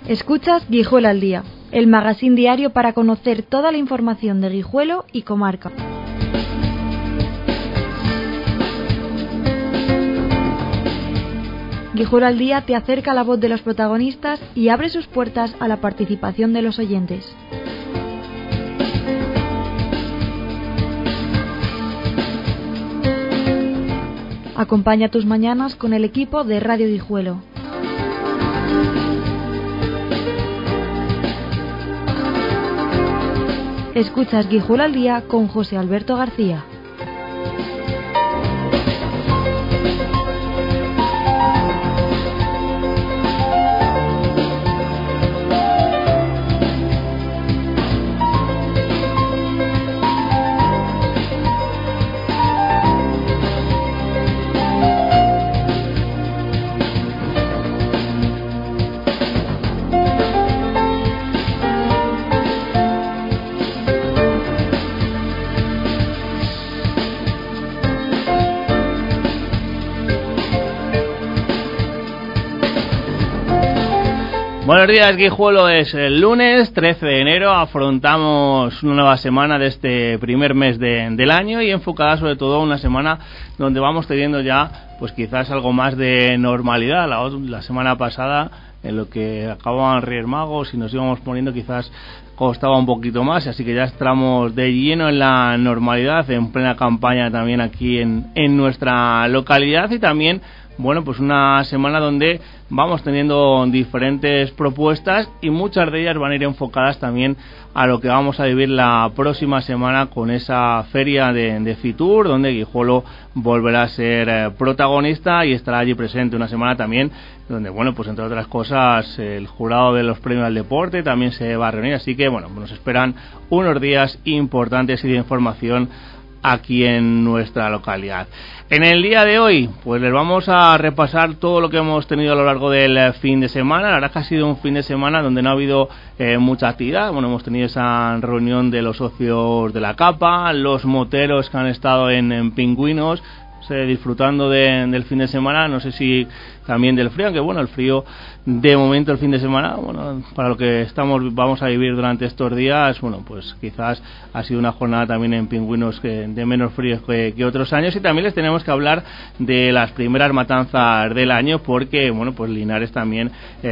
Escuchas Guijuelo al Día, el magazín diario para conocer toda la información de Guijuelo y comarca. Guijuelo al Día te acerca la voz de los protagonistas y abre sus puertas a la participación de los oyentes. Acompaña tus mañanas con el equipo de Radio Guijuelo. Escuchas Guijuelo al Día con José Alberto García. Buenos días, Guijuelo. Es el lunes 13 de enero, afrontamos una nueva semana de este primer mes del año y enfocada sobre todo a una semana donde vamos teniendo ya pues quizás algo más de normalidad. La semana pasada, en lo que acababan Reyes Magos y nos íbamos poniendo, quizás costaba un poquito más, así que ya estamos de lleno en la normalidad, en plena campaña también aquí en nuestra localidad. Y también, bueno, pues una semana donde vamos teniendo diferentes propuestas y muchas de ellas van a ir enfocadas también a lo que vamos a vivir la próxima semana con esa feria de Fitur, donde Guijuelo volverá a ser protagonista y estará allí presente. Una semana también donde, bueno, pues entre otras cosas, el jurado de los premios al deporte también se va a reunir, así que, bueno, nos esperan unos días importantes y de información aquí en nuestra localidad. En el día de hoy, pues les vamos a repasar todo lo que hemos tenido a lo largo del fin de semana. La verdad que ha sido un fin de semana donde no ha habido mucha actividad. Bueno, hemos tenido esa reunión de los socios de la Capa, los moteros que han estado en Pingüinos, disfrutando del fin de semana, no sé si también del frío, aunque bueno, el frío de momento el fin de semana, bueno, para lo que vamos a vivir durante estos días, bueno, pues quizás ha sido una jornada también en Pingüinos de menos frío que otros años. Y también les tenemos que hablar de las primeras matanzas del año, porque bueno, pues Linares también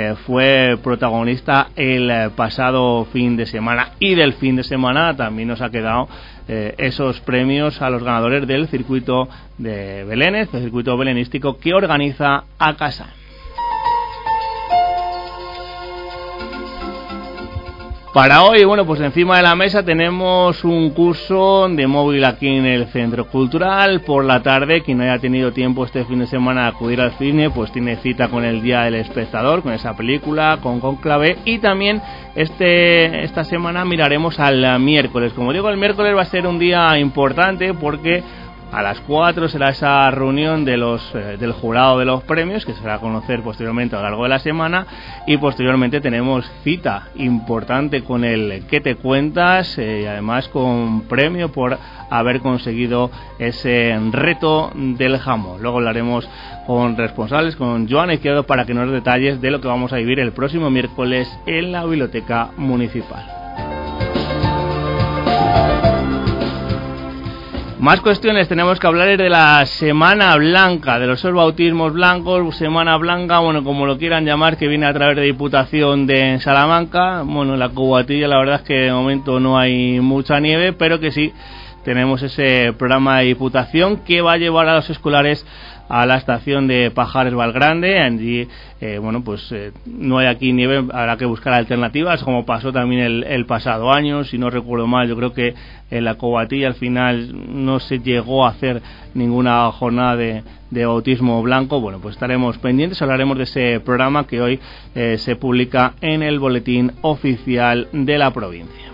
fue protagonista el pasado fin de semana, y del fin de semana también nos ha quedado esos premios a los ganadores del circuito de Belénes, el circuito belenístico que organiza ACASA. Para hoy, bueno, pues encima de la mesa tenemos un curso de móvil aquí en el Centro Cultural. Por la tarde, quien haya tenido tiempo este fin de semana a acudir al cine, pues tiene cita con el Día del Espectador, con esa película, con Cónclave. Y también esta semana miraremos al miércoles. Como digo, el miércoles va a ser un día importante porque a las 4 será esa reunión de del jurado de los premios, que se dará a conocer posteriormente a lo largo de la semana, y posteriormente tenemos cita importante con el ¿Qué te cuentas? Y además con premio por haber conseguido ese reto del jamón. Luego hablaremos con responsables, con Joana Izquierdo, para que nos dé detalles de lo que vamos a vivir el próximo miércoles en la Biblioteca Municipal. Más cuestiones tenemos que hablar de la Semana Blanca, de los bautismos blancos, Semana Blanca, bueno, como lo quieran llamar, que viene a través de Diputación de Salamanca. Bueno, en la Cubatilla la verdad es que de momento no hay mucha nieve, pero que sí tenemos ese programa de Diputación que va a llevar a los escolares a la estación de Pajares Valgrande. Allí, bueno, pues no hay aquí nieve, habrá que buscar alternativas, como pasó también el pasado año. Si no recuerdo mal, yo creo que en la Cobatilla al final no se llegó a hacer ninguna jornada de bautismo blanco. Bueno, pues estaremos pendientes, hablaremos de ese programa que hoy se publica en el boletín oficial de la provincia.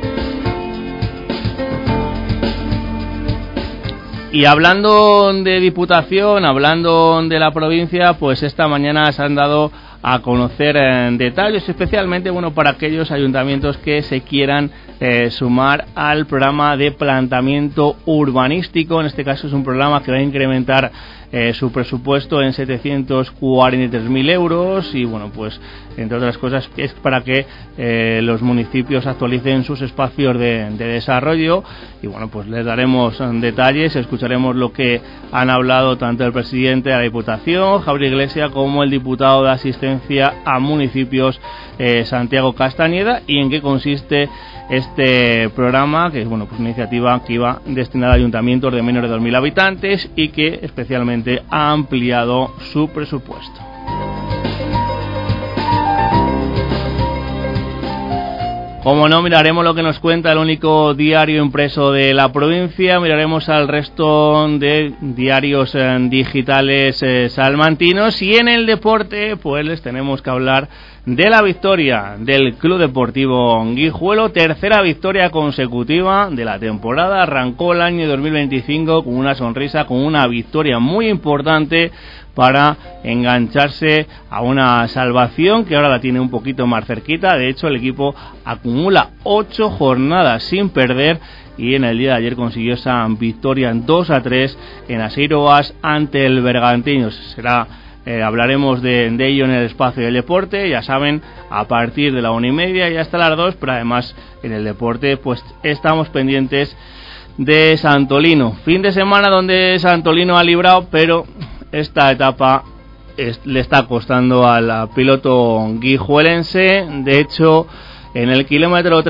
Y hablando de Diputación, hablando de la provincia, pues esta mañana se han dado a conocer detalles, especialmente para aquellos ayuntamientos que se quieran sumar al programa de planteamiento urbanístico. En este caso es un programa que va a incrementar su presupuesto en 743.000 euros y pues entre otras cosas es para que los municipios actualicen sus espacios de desarrollo y pues les daremos detalles, escucharemos lo que han hablado tanto el presidente de la Diputación, Javier Iglesias, como el diputado de Asistencia a Municipios, Santiago Castañeda, y en qué consiste este programa, que es una iniciativa que iba destinada a ayuntamientos de menos de 2.000 habitantes y que especialmente ha ampliado su presupuesto. Como no, miraremos lo que nos cuenta el único diario impreso de la provincia, miraremos al resto de diarios digitales salmantinos, y en el deporte pues les tenemos que hablar de la victoria del Club Deportivo Guijuelo, tercera victoria consecutiva de la temporada. Arrancó el año 2025 con una sonrisa, con una victoria muy importante para engancharse a una salvación que ahora la tiene un poquito más cerquita. De hecho, el equipo acumula 8 jornadas sin perder y en el día de ayer consiguió esa victoria 2-3 en Aseiroas ante el Bergantiños. Hablaremos de ello en el espacio del deporte, ya saben, a partir de la 1:30 y hasta las 2, pero además en el deporte pues estamos pendientes de Santolino. Fin de semana donde Santolino ha librado, pero esta etapa le está costando al piloto guijuelense. De hecho, en el kilómetro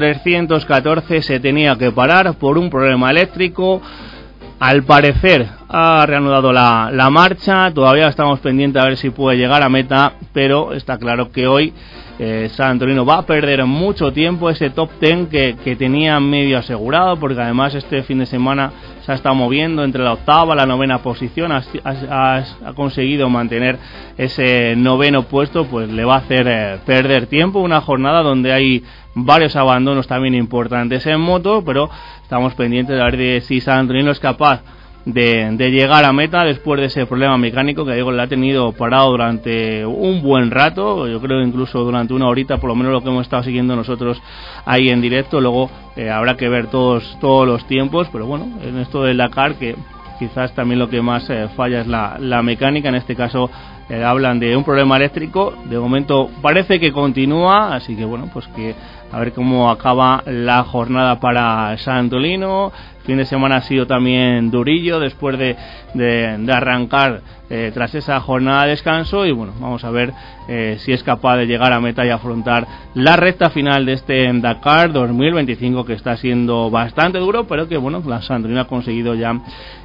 314 se tenía que parar por un problema eléctrico. Al parecer ha reanudado la marcha, todavía estamos pendientes a ver si puede llegar a meta, pero está claro que hoy Santolino va a perder mucho tiempo ese top 10 que tenía medio asegurado, porque además este fin de semana se ha estado moviendo entre la 8ª y la 9ª posición, ha conseguido mantener ese 9º puesto, pues le va a hacer perder tiempo, una jornada donde hay varios abandonos también importantes en moto, pero estamos pendientes de ver si Santolino es capaz de llegar a meta después de ese problema mecánico que le ha tenido parado durante un buen rato, yo creo incluso durante una horita, por lo menos lo que hemos estado siguiendo nosotros ahí en directo. Luego habrá que ver todos los tiempos, pero en esto del Dakar, que quizás también lo que más falla es la mecánica. En este caso hablan de un problema eléctrico, de momento parece que continúa, así que pues que a ver cómo acaba la jornada para Santolino. Fin de semana ha sido también durillo después de arrancar tras esa jornada de descanso, y vamos a ver si es capaz de llegar a meta y afrontar la recta final de este Dakar 2025, que está siendo bastante duro, pero que la Santolino ha conseguido ya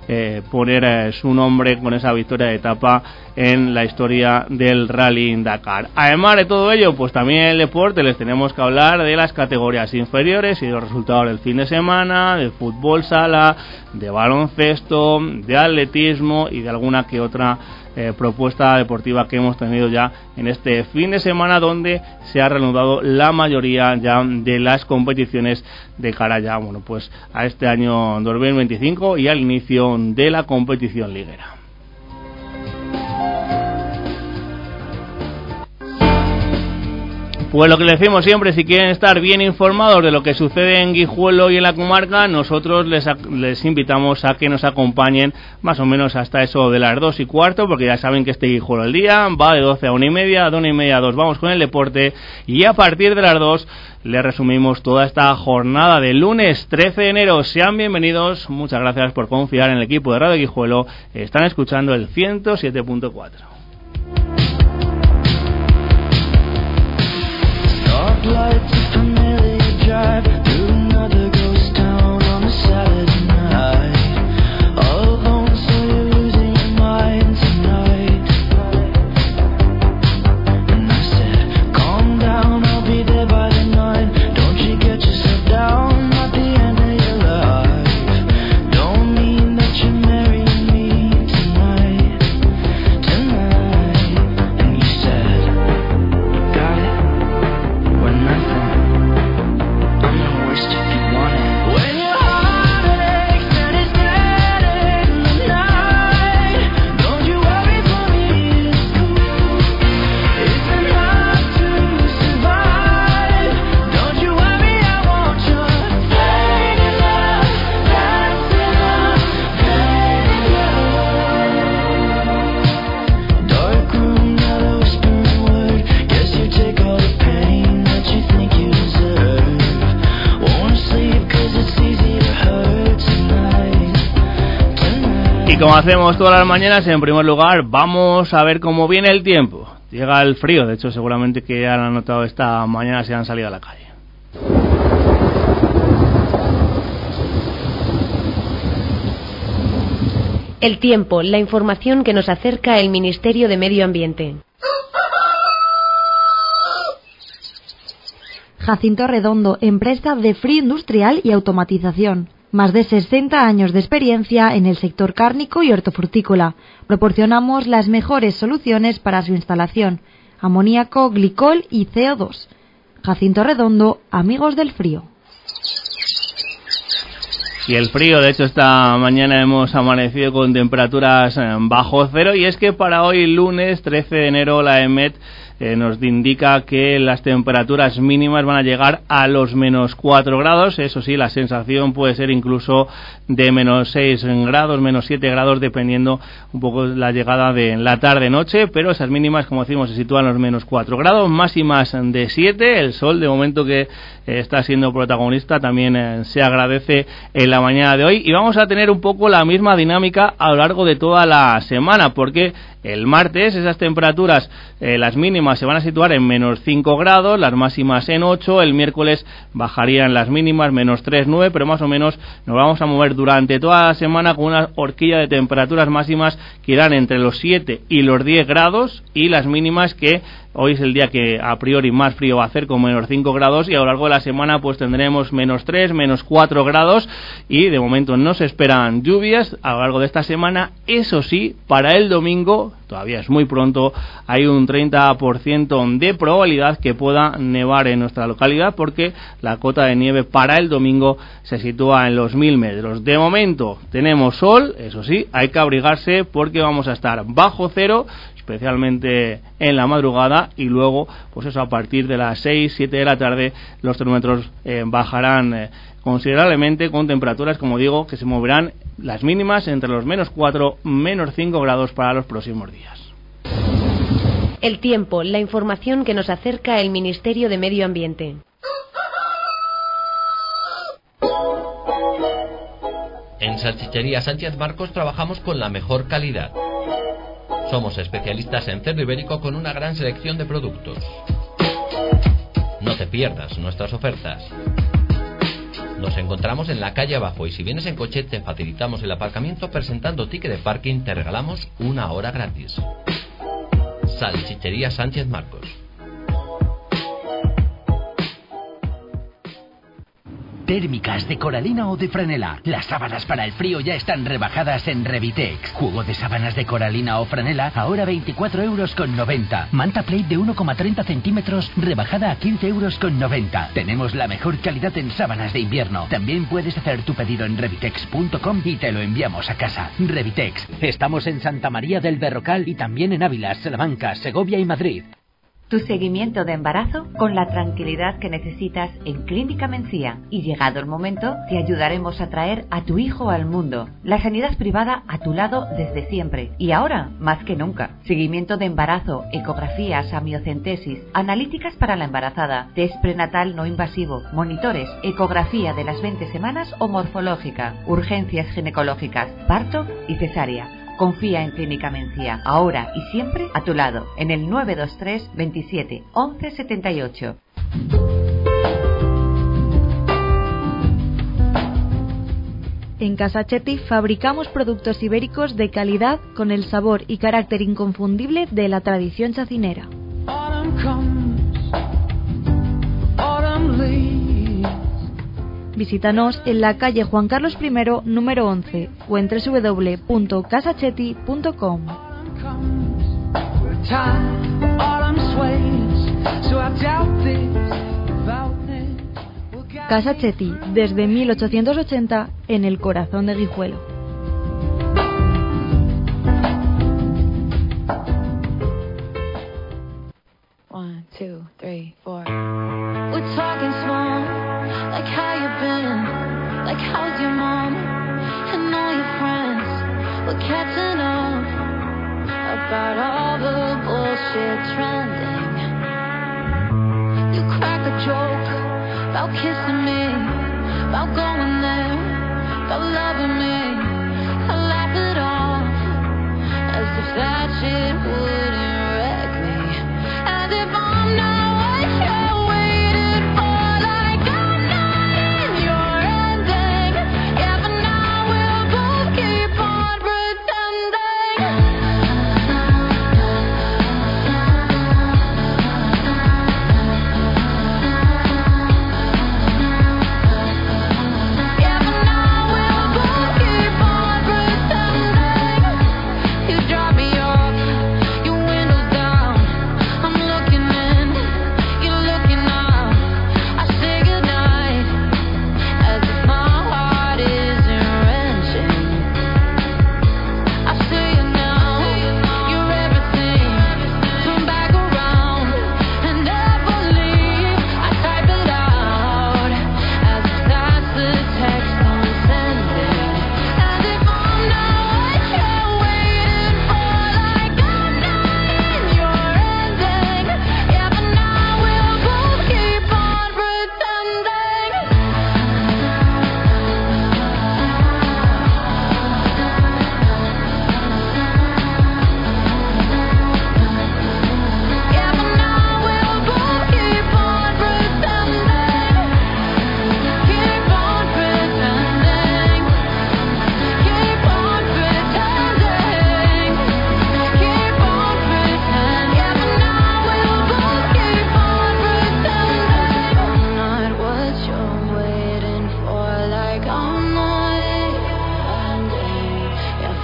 poner su nombre con esa victoria de etapa en la historia del Rally Dakar. Además de todo ello, pues también en el deporte les tenemos que hablar de las categorías inferiores y los resultados del fin de semana, de fútbol sala, de baloncesto, de atletismo y de alguna que otra propuesta deportiva que hemos tenido ya en este fin de semana, donde se ha reanudado la mayoría ya de las competiciones de cara ya pues a este año 2025 y al inicio de la competición liguera. Pues lo que les decimos siempre, si quieren estar bien informados de lo que sucede en Guijuelo y en la comarca, nosotros les invitamos a que nos acompañen más o menos hasta eso de las 2:15, porque ya saben que este Guijuelo al día va de 12 a 1:30, de 1:30 a 2 vamos con el deporte, y a partir de las 2 les resumimos toda esta jornada del lunes 13 de enero. Sean bienvenidos, muchas gracias por confiar en el equipo de Radio Guijuelo. Están escuchando el 107.4. Lights, a familiar drive through another ghost town on a Saturday night. All alone, so you're losing your mind tonight. And I said, calm down, I'll be there by the 9. Don't you get yourself down at the end of your life. Don't mean that you're marrying me tonight. And you said, got it. Nothing. I'm the worst if you want it. Y como hacemos todas las mañanas, en primer lugar vamos a ver cómo viene el tiempo. Llega el frío, de hecho seguramente que ya lo han notado esta mañana si han salido a la calle. El tiempo, la información que nos acerca el Ministerio de Medio Ambiente. Jacinto Redondo, empresa de frío industrial y automatización. Más de 60 años de experiencia en el sector cárnico y hortofrutícola. Proporcionamos las mejores soluciones para su instalación: amoníaco, glicol y CO2. Jacinto Redondo, amigos del frío. Y el frío, de hecho esta mañana hemos amanecido con temperaturas bajo cero, y es que para hoy lunes 13 de enero la EMET nos indica que las temperaturas mínimas van a llegar a los menos 4 grados, eso sí, la sensación puede ser incluso de menos 6 grados, menos 7 grados, dependiendo un poco la llegada de la tarde-noche, pero esas mínimas, como decimos, se sitúan en los menos 4 grados, máximas de 7, el sol de momento que está siendo protagonista también se agradece en la mañana de hoy, y vamos a tener un poco la misma dinámica a lo largo de toda la semana, porque el martes esas temperaturas, las mínimas se van a situar en menos 5 grados, las máximas en 8, el miércoles bajarían las mínimas, menos 3, 9, pero más o menos nos vamos a mover durante toda la semana con una horquilla de temperaturas máximas que irán entre los 7 y los 10 grados, y las mínimas que hoy es el día que a priori más frío va a hacer, con menos 5 grados, y a lo largo de la semana pues tendremos menos 3, menos 4 grados, y de momento no se esperan lluvias a lo largo de esta semana. Eso sí, para el domingo, todavía es muy pronto, hay un 30% de probabilidad que pueda nevar en nuestra localidad, porque la cota de nieve para el domingo se sitúa en los 1000 metros. De momento tenemos sol, eso sí, hay que abrigarse porque vamos a estar bajo cero, especialmente en la madrugada, y luego, pues eso, a partir de las 6, 7 de la tarde, los termómetros bajarán considerablemente, con temperaturas, como digo, que se moverán las mínimas entre los menos 4, menos 5 grados para los próximos días. El tiempo, la información que nos acerca el Ministerio de Medio Ambiente. En Salchichería Sánchez Marcos trabajamos con la mejor calidad. Somos especialistas en cerdo ibérico con una gran selección de productos. No te pierdas nuestras ofertas. Nos encontramos en la calle abajo, y si vienes en coche te facilitamos el aparcamiento presentando ticket de parking, te regalamos 1 hora gratis. Salchichería Sánchez Marcos. Térmicas de coralina o de franela. Las sábanas para el frío ya están rebajadas en Revitex. Juego de sábanas de coralina o franela, ahora 24,90 €. Manta plate de 1,30 centímetros, rebajada a 15,90 €. Tenemos la mejor calidad en sábanas de invierno. También puedes hacer tu pedido en revitex.com y te lo enviamos a casa. Revitex. Estamos en Santa María del Berrocal y también en Ávila, Salamanca, Segovia y Madrid. Tu seguimiento de embarazo con la tranquilidad que necesitas en Clínica Mencía, y llegado el momento te ayudaremos a traer a tu hijo al mundo. La sanidad privada a tu lado desde siempre y ahora más que nunca. Seguimiento de embarazo, ecografías, amniocentesis, analíticas para la embarazada, test prenatal no invasivo, monitores, ecografía de las 20 semanas o morfológica, urgencias ginecológicas, parto y cesárea. Confía en Clínica Mencía, ahora y siempre a tu lado, en el 923 27 11 78. En Casachetti fabricamos productos ibéricos de calidad con el sabor y carácter inconfundible de la tradición chacinera. Visítanos en la calle Juan Carlos I, número 11, o en www.casachetti.com. Casachetti, desde 1880, en el corazón de Guijuelo. One, two, three, four. We're talking small, like how you been, like how's your mom, and all your friends. We're catching up about all the bullshit trending. You crack a joke about kissing me, about going there, about loving me. I laugh it off.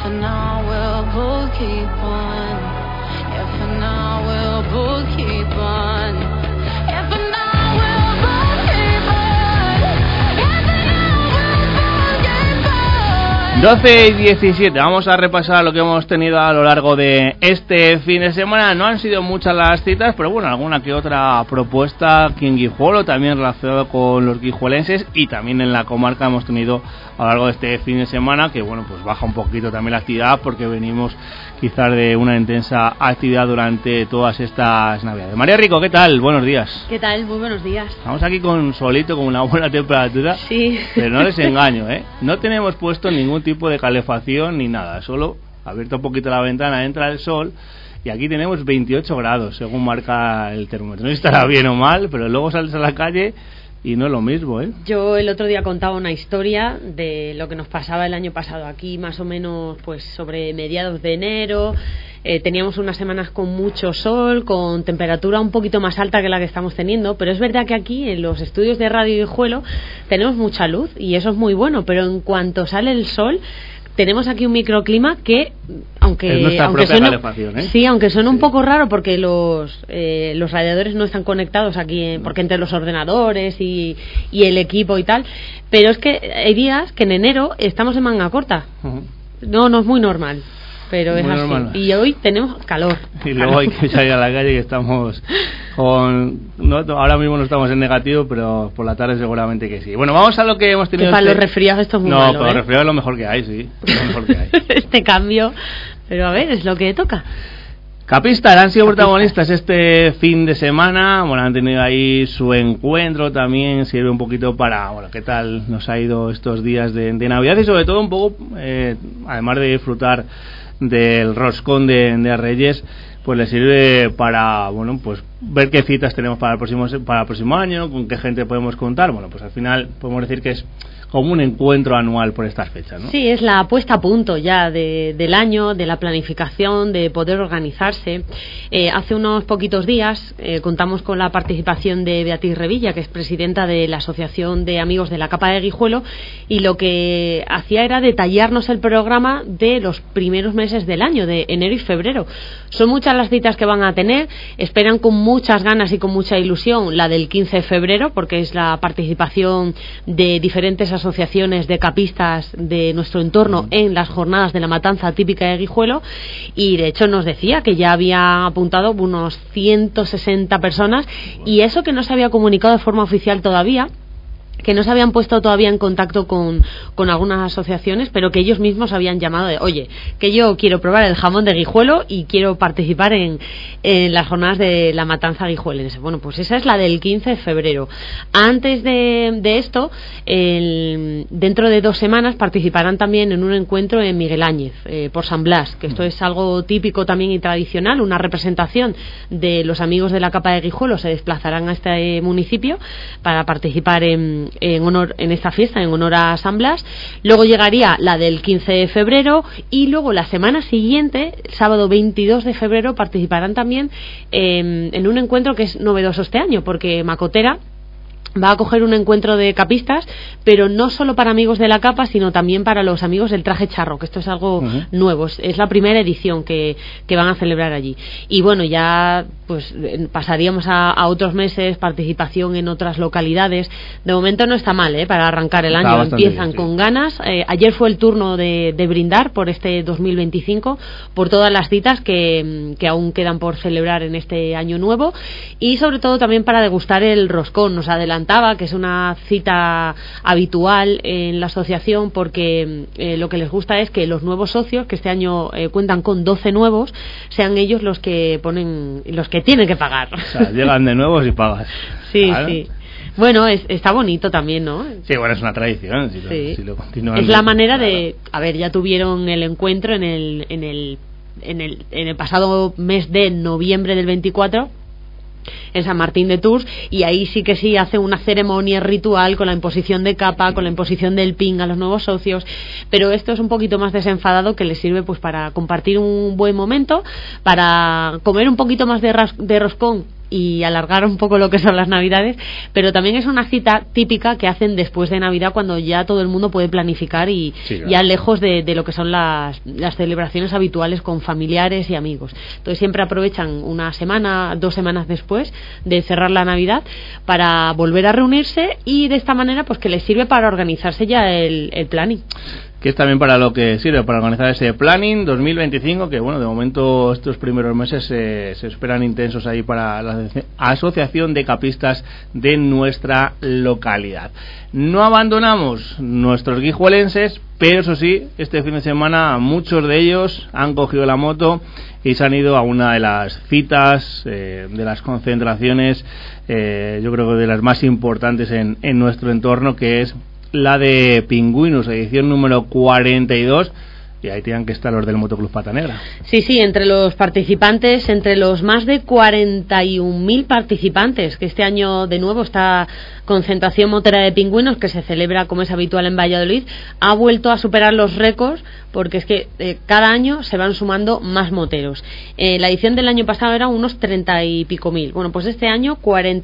for now we'll both keep on. Yeah, for now we'll both keep on. Yeah, for now we'll both keep on. Yeah, for now we'll both keep on. 12 y 17, vamos a repasar lo que hemos tenido a lo largo de este fin de semana. No han sido muchas las citas, pero bueno, alguna que otra propuesta aquí en Guijuelo, también relacionado con los guijuelenses, y también en la comarca hemos tenido a lo largo de este fin de semana, que bueno, pues baja un poquito también la actividad porque venimos quizás de una intensa actividad durante todas estas navidades. María Rico, ¿qué tal? Buenos días. ¿Qué tal? Muy buenos días. Estamos aquí con solito, con una buena temperatura. Sí. Pero no les engaño, no tenemos puesto ningún tipo de calefacción ni nada, solo abierto un poquito la ventana, entra el sol y aquí tenemos 28 grados según marca el termómetro. No sé si estará bien o mal, pero luego sales a la calle y no es lo mismo, Yo el otro día contaba una historia de lo que nos pasaba el año pasado aquí, más o menos pues sobre mediados de enero. Teníamos unas semanas con mucho sol, con temperatura un poquito más alta que la que estamos teniendo, pero es verdad que aquí en los estudios de Radio Guijuelo tenemos mucha luz y eso es muy bueno, pero en cuanto sale el sol tenemos aquí un microclima que aunque suena un poco raro porque los radiadores no están conectados aquí porque entre los ordenadores y el equipo y tal, pero es que hay días que en enero estamos en manga corta. No es muy normal, pero es muy así normal. Y hoy tenemos calor y luego hay que salir a la calle, que estamos ahora mismo no estamos en negativo, pero por la tarde seguramente que sí. Bueno, vamos a lo que hemos tenido. Que para los resfriados esto es muy malo. No, para los resfriados es lo mejor que hay, sí. Es lo mejor que hay. Este cambio, pero a ver, es lo que toca. Capistas han sido protagonistas este fin de semana. Bueno, han tenido ahí su encuentro, también sirve un poquito para, bueno, qué tal nos ha ido estos días de Navidad y sobre todo un poco, además de disfrutar del roscón de Reyes, pues le sirve para, bueno, pues ver qué citas tenemos para el próximo año, con qué gente podemos contar. Bueno, pues al final podemos decir que es como un encuentro anual por estas fechas, ¿no? Sí, es la puesta a punto ya del año, de la planificación, de poder organizarse. Hace unos poquitos días contamos con la participación de Beatriz Revilla, que es presidenta de la Asociación de Amigos de la Capa de Guijuelo, y lo que hacía era detallarnos el programa de los primeros meses del año, de enero y febrero. Son muchas las citas que van a tener, esperan con muchas ganas y con mucha ilusión la del 15 de febrero, porque es la participación de diferentes asociaciones de capistas de nuestro entorno en las jornadas de la matanza típica de Guijuelo, y de hecho nos decía que ya había apuntado unos 160 personas, y eso que no se había comunicado de forma oficial todavía, que no se habían puesto todavía en contacto con algunas asociaciones, pero que ellos mismos habían llamado de, oye, que yo quiero probar el jamón de Guijuelo y quiero participar en las jornadas de la matanza guijuelense. Bueno, pues esa es la del 15 de febrero. Antes de esto, dentro de 2 semanas participarán también en un encuentro en Miguel Áñez, por San Blas, que esto es algo típico también y tradicional, una representación de los amigos de la Capa de Guijuelo se desplazarán a este municipio para participar en esta fiesta en honor a San Blas. Luego llegaría la del 15 de febrero y luego la semana siguiente, sábado 22 de febrero, participarán también en un encuentro que es novedoso este año, porque Macotera va a coger un encuentro de capistas, pero no solo para amigos de la capa, sino también para los amigos del traje charro, que esto es algo nuevo, es la primera edición que van a celebrar allí. Y bueno, ya pues pasaríamos a otros meses, participación en otras localidades. De momento no está mal, para arrancar el año, empiezan bien, con ganas. Ayer fue el turno de brindar por este 2025, por todas las citas que aún quedan por celebrar en este año nuevo, y sobre todo también para degustar el roscón. Nos adelantaba que es una cita habitual en la asociación, porque lo que les gusta es que los nuevos socios, que este año cuentan con 12 nuevos, sean ellos los que tienen que pagar. O sea, llegan de nuevos y pagas. Sí, claro. Sí. Bueno, está bonito también, ¿no? Sí, bueno, es una tradición. Si lo continúan, es la manera de... A ver, ya tuvieron el encuentro en el pasado mes de noviembre del 24, en San Martín de Tours, y ahí sí que sí hace una ceremonia ritual con la imposición de capa, con la imposición del pin a los nuevos socios, pero esto es un poquito más desenfadado, que les sirve pues para compartir un buen momento, para comer un poquito más de roscón y alargar un poco lo que son las Navidades, pero también es una cita típica que hacen después de Navidad, cuando ya todo el mundo puede planificar y sí, claro, ya lejos de lo que son las celebraciones habituales con familiares y amigos. Entonces siempre aprovechan una semana, 2 semanas después de cerrar la Navidad para volver a reunirse, y de esta manera pues que les sirve para organizarse ya el planning. Que es también para lo que sirve, para organizar ese planning 2025, que bueno, de momento estos primeros meses se esperan intensos ahí para la Asociación de Capistas de nuestra localidad. No abandonamos nuestros guijuelenses, pero eso sí, este fin de semana muchos de ellos han cogido la moto y se han ido a una de las citas, de las concentraciones, yo creo que de las más importantes en nuestro entorno, que es la de Pingüinos, edición número 42, y ahí tienen que estar los del Motoclub Pata Negra. Sí, entre los participantes, entre los más de 41.000 participantes, que este año de nuevo esta concentración motera de Pingüinos, que se celebra como es habitual en Valladolid, ha vuelto a superar los récords, porque es que cada año se van sumando más moteros. La edición del año pasado era unos 30 y pico mil. Bueno, pues este año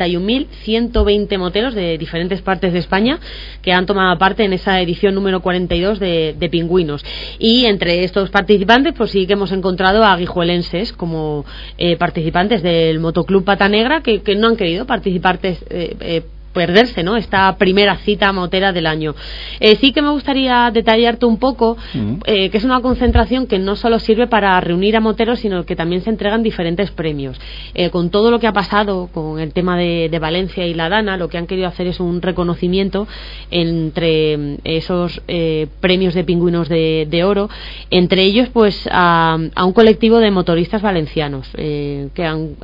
41.120 moteros de diferentes partes de España que han tomado parte en esa edición número 42 de Pingüinos. Y entre estos participantes pues sí que hemos encontrado a guijuelenses como participantes del Motoclub Pata Negra que no han querido participar perderse, ¿no?, esta primera cita motera del año. Sí que me gustaría detallarte un poco que es una concentración que no solo sirve para reunir a moteros, sino que también se entregan diferentes premios. Con todo lo que ha pasado con el tema de Valencia y la Dana, lo que han querido hacer es un reconocimiento entre esos premios de Pingüinos de oro, entre ellos pues a un colectivo de motoristas valencianos que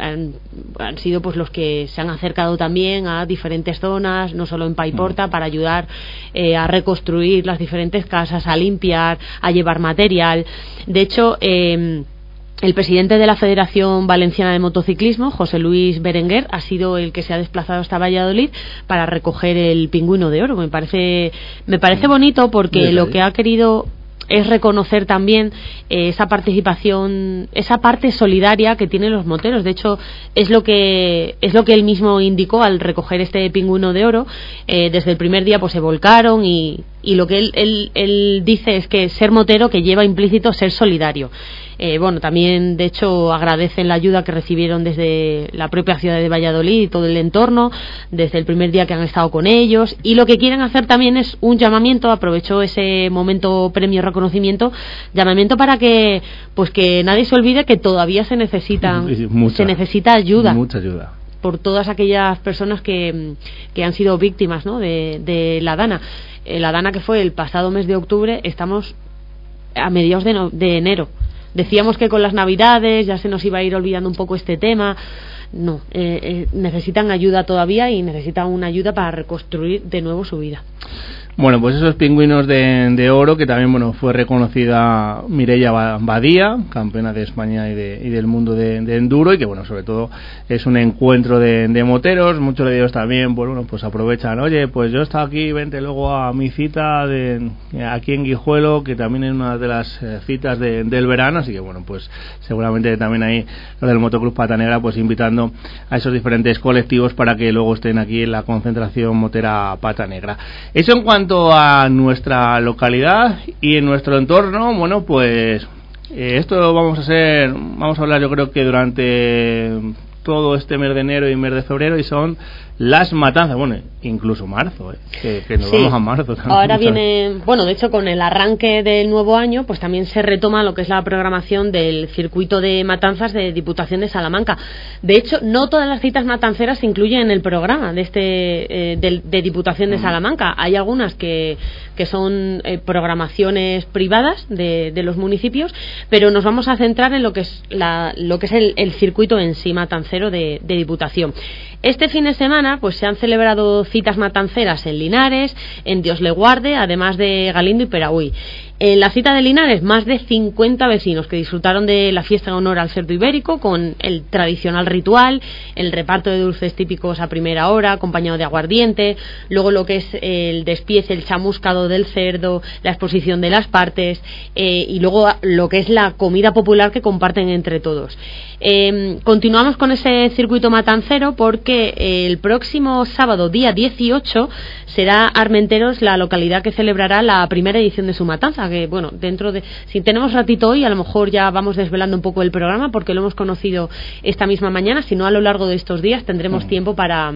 han sido pues los que se han acercado también a diferentes zonas, no solo en Paiporta, para ayudar a reconstruir las diferentes casas, a limpiar, a llevar material. De hecho, el presidente de la Federación Valenciana de Motociclismo, José Luis Berenguer, ha sido el que se ha desplazado hasta Valladolid para recoger el Pingüino de oro. Me parece bonito, porque lo que ha querido es reconocer también esa participación, esa parte solidaria que tienen los moteros. De hecho, es lo que él mismo indicó al recoger este Pingüino de oro. Desde el primer día pues se volcaron y lo que él dice es que ser motero que lleva implícito ser solidario. Bueno, también de hecho agradecen la ayuda que recibieron desde la propia ciudad de Valladolid y todo el entorno desde el primer día que han estado con ellos, y lo que quieren hacer también es un llamamiento. Aprovecho ese momento premio reconocimiento, llamamiento para que nadie se olvide que todavía se necesita ayuda, mucha ayuda por todas aquellas personas que han sido víctimas, ¿no?, de la Dana. La Dana, que fue el pasado mes de octubre, estamos a mediados de enero. Decíamos que con las Navidades ya se nos iba a ir olvidando un poco este tema. No, necesitan ayuda todavía, y necesitan una ayuda para reconstruir de nuevo su vida. Bueno, pues esos Pingüinos de oro, que también fue reconocida Mireia Badía, campeona de España y del mundo de enduro, y que sobre todo es un encuentro de moteros. Muchos de ellos también pues aprovechan, oye, pues yo he estado aquí, vente luego a mi cita aquí en Guijuelo, que también es una de las citas del verano. Así que pues seguramente también ahí los del Motoclub Pata Negra pues invitando a esos diferentes colectivos para que luego estén aquí en la concentración motera Pata Negra. Eso en cuanto a nuestra localidad y en nuestro entorno. Pues esto vamos a hablar, yo creo que durante todo este mes de enero y mes de febrero, y son las matanzas, incluso marzo, que nos vamos a marzo también. Ahora viene, de hecho con el arranque del nuevo año pues también se retoma lo que es la programación del circuito de matanzas de Diputación de Salamanca. De hecho, no todas las citas matanceras se incluyen en el programa de Diputación de Salamanca. Hay algunas que son programaciones privadas de los municipios, pero nos vamos a centrar en lo que es el circuito en sí matancero de Diputación. Este fin de semana pues se han celebrado citas matanceras en Linares, en Dios le guarde, además de Galindo y Perahui. En la cita de Linares, más de 50 vecinos que disfrutaron de la fiesta en honor al cerdo ibérico, con el tradicional ritual, el reparto de dulces típicos a primera hora, acompañado de aguardiente, luego lo que es el despiece, el chamuscado del cerdo, la exposición de las partes, y luego lo que es la comida popular que comparten entre todos. Continuamos con ese circuito matancero porque el próximo sábado, día 18, será Armenteros la localidad que celebrará la primera edición de su matanza, que bueno, si tenemos ratito hoy, a lo mejor ya vamos desvelando un poco el programa porque lo hemos conocido esta misma mañana, si no a lo largo de estos días tendremos tiempo para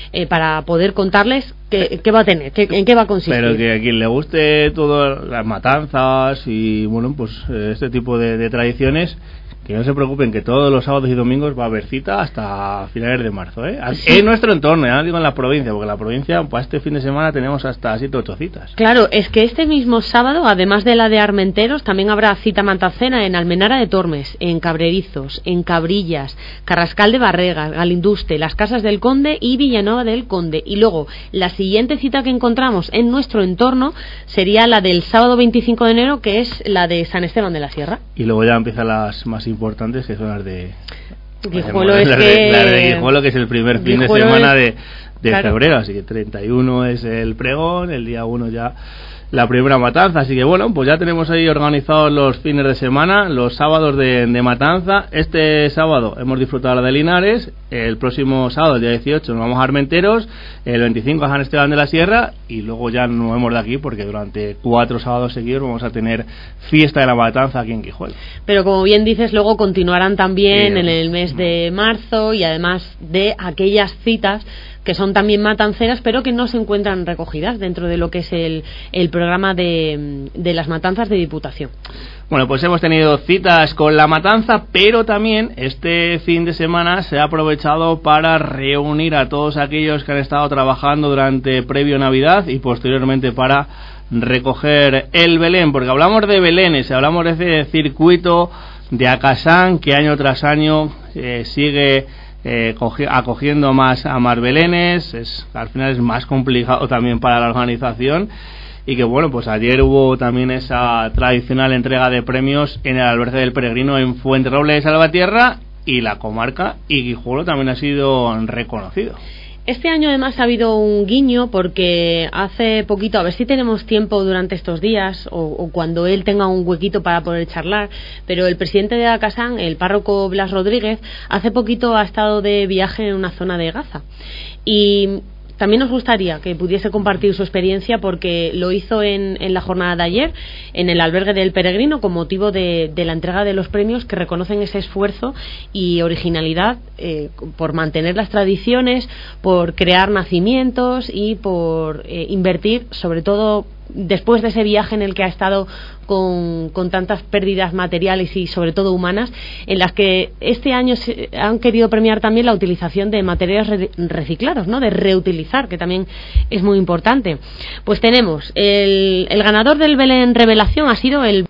poder contarles qué va a tener, en qué va a consistir. Pero que a quien le guste todas las matanzas y bueno, pues este tipo de tradiciones, que no se preocupen, que todos los sábados y domingos va a haber cita hasta finales de marzo, Sí. En nuestro entorno, ya no digo en la provincia, porque en la provincia, pues este fin de semana tenemos hasta 7 o 8 citas. Claro, es que este mismo sábado, además de la de Armenteros, también habrá cita matancena en Almenara de Tormes, en Cabrerizos, en Cabrillas, Carrascal de Barregas, Galinduste, Las Casas del Conde y Villanueva del Conde. Y luego, la siguiente cita que encontramos en nuestro entorno sería la del sábado 25 de enero, que es la de San Esteban de la Sierra. Y luego ya empiezan las más importantes, que son las de Guijuelo, la de Guijuelo, que es el primer fin de semana de claro, febrero, así que 31 es el pregón, el día 1 ya la primera matanza, así que bueno, pues ya tenemos ahí organizados los fines de semana, los sábados de matanza. Este sábado hemos disfrutado la de Linares, el próximo sábado, el día 18, nos vamos a Armenteros, el 25 a San Esteban de la Sierra, y luego ya nos vemos de aquí porque durante 4 sábados seguidos vamos a tener fiesta de la matanza aquí en Guijuelo. Pero como bien dices, luego continuarán también en el mes de marzo, y además de aquellas citas que son también matanceras, pero que no se encuentran recogidas dentro de lo que es el programa de las matanzas de Diputación. Bueno, pues hemos tenido citas con la matanza, pero también este fin de semana se ha aprovechado para reunir a todos aquellos que han estado trabajando durante previo Navidad y posteriormente para recoger el Belén, porque hablamos de Belénes, hablamos de ese circuito de Acasán que año tras año sigue acogiendo a más belenes. Al final es más complicado también para la organización, y que bueno, pues ayer hubo también esa tradicional entrega de premios en el albergue del Peregrino en Fuenterroble de Salvatierra, y la comarca y Guijuelo también ha sido reconocido. Este año además ha habido un guiño, porque hace poquito, a ver si tenemos tiempo durante estos días o cuando él tenga un huequito para poder charlar, pero el presidente de Acasán, el párroco Blas Rodríguez, hace poquito ha estado de viaje en una zona de Gaza, y también nos gustaría que pudiese compartir su experiencia, porque lo hizo en la jornada de ayer en el albergue del Peregrino con motivo de la entrega de los premios que reconocen ese esfuerzo y originalidad por mantener las tradiciones, por crear nacimientos y por invertir, sobre todo después de ese viaje en el que ha estado con tantas pérdidas materiales y sobre todo humanas, en las que este año se han querido premiar también la utilización de materiales reciclados, ¿no? De reutilizar, que también es muy importante. Pues tenemos el ganador del Belén Revelación ha sido el